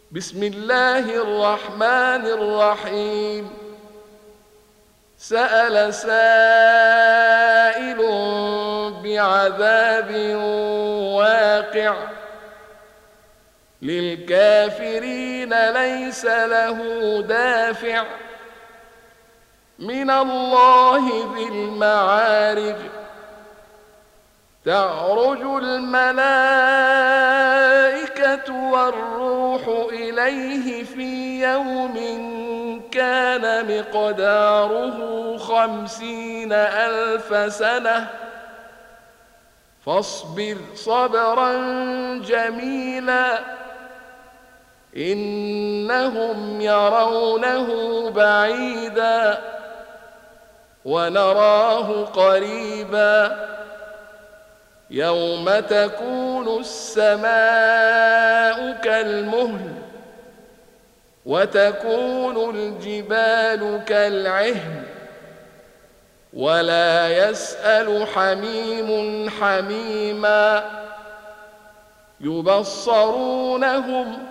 بسم الله الرحمن الرحيم. سأل سائل بعذاب واقع للكافرين ليس له دافع من الله ذي المعارج. تعرج الملائكة والروح إليه في يوم كان مقداره 50,000 سنة فاصبر صبرا جميلا إنهم يرونه بعيدا ونراه قريبا يوم تكون السماء كالمهل وتكون الجبال كالعهن ولا يسأل حميم حميما يبصرونهم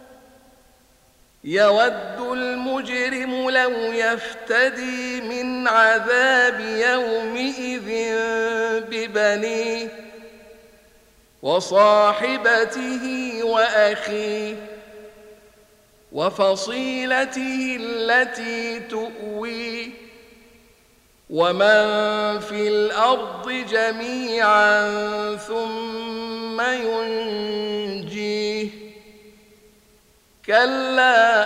يود المجرم لو يفتدي من عذاب يومئذ ببنيه وصاحبته وأخيه وفصيلته التي تؤويه ومن في الأرض جميعا ثم ينجيه كلا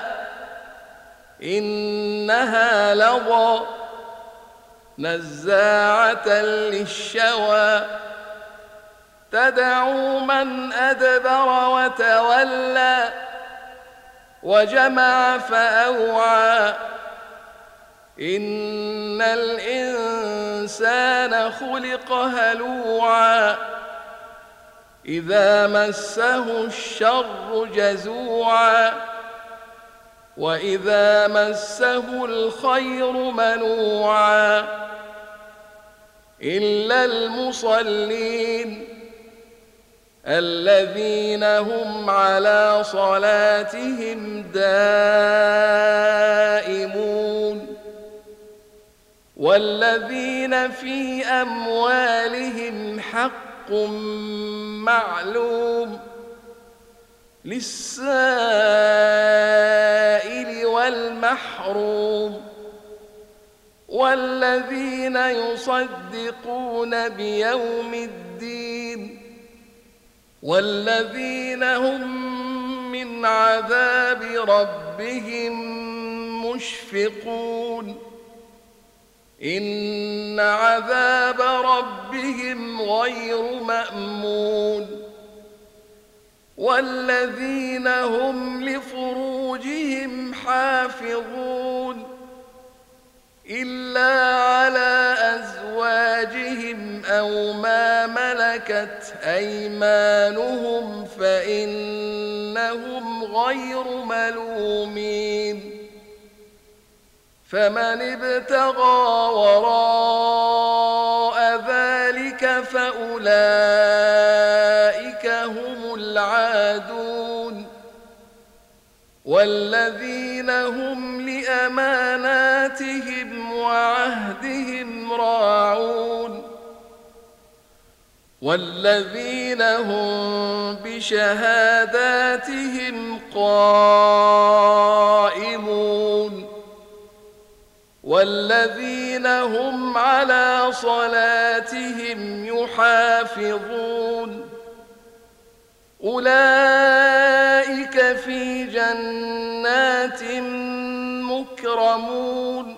إنها لظى نزاعة للشوى تدعو من أدبر وتولى وجمع فأوعى إن الإنسان خلق هلوعا إذا مسه الشر جزوعا وإذا مسه الخير منوعا إلا المصلين الذين هم على صلاتهم دائمون والذين في أموالهم حق معلوم للسائل والمحروم والذين يصدقون بيوم الدين والذين هم من عذاب ربهم مشفقون إن عذاب ربهم غير مأمون والذين هم لفروجهم حافظون إلا على أزواجهم أو ما ملكت أيمانهم فإنهم غير ملومين فمن ابتغى وراء ذلك فأولئك هم العادون والذين هم لأماناتهم وعهدهم راعون والذين هم بشهاداتهم قائمون والذين هم على صلاتهم يحافظون أولئك في جنات مكرمون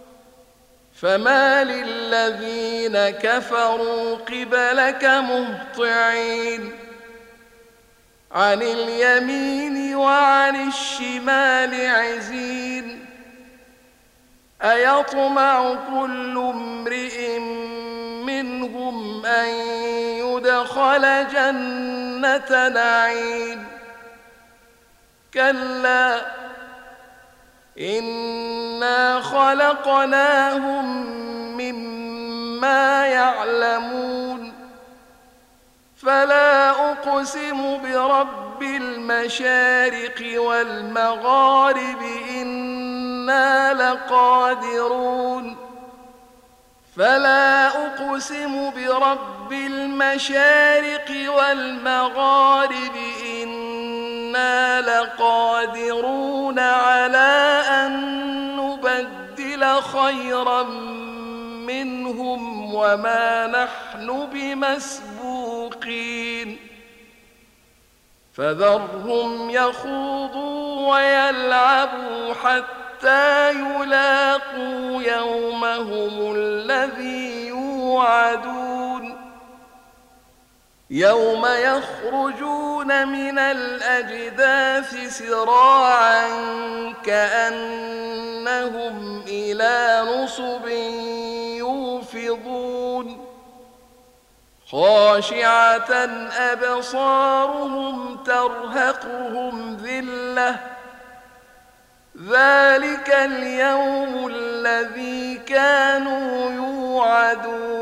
فما للذين كفروا قبلك مهطعين عن اليمين وعن الشمال عزين أيطمع كل امرئ منهم أن يدخل جنة نعيم كلا إنا خلقناهم مما يعلمون فلا أقسم برب برب المشارق والمغارب إنا لقادرون فلا أقسم برب المشارق والمغارب إنا لقادرون على أن نبدل خيرا منهم وما نحن بمسبوقين فذرهم يخوضوا ويلعبوا حتى يلاقوا يومهم الذي يوعدون يوم يخرجون من الأجداث سراعا كأنهم إلى نصب يوفضون خاشعة أبصارهم ترهقهم ذلة ذلك اليوم الذي كانوا يوعدون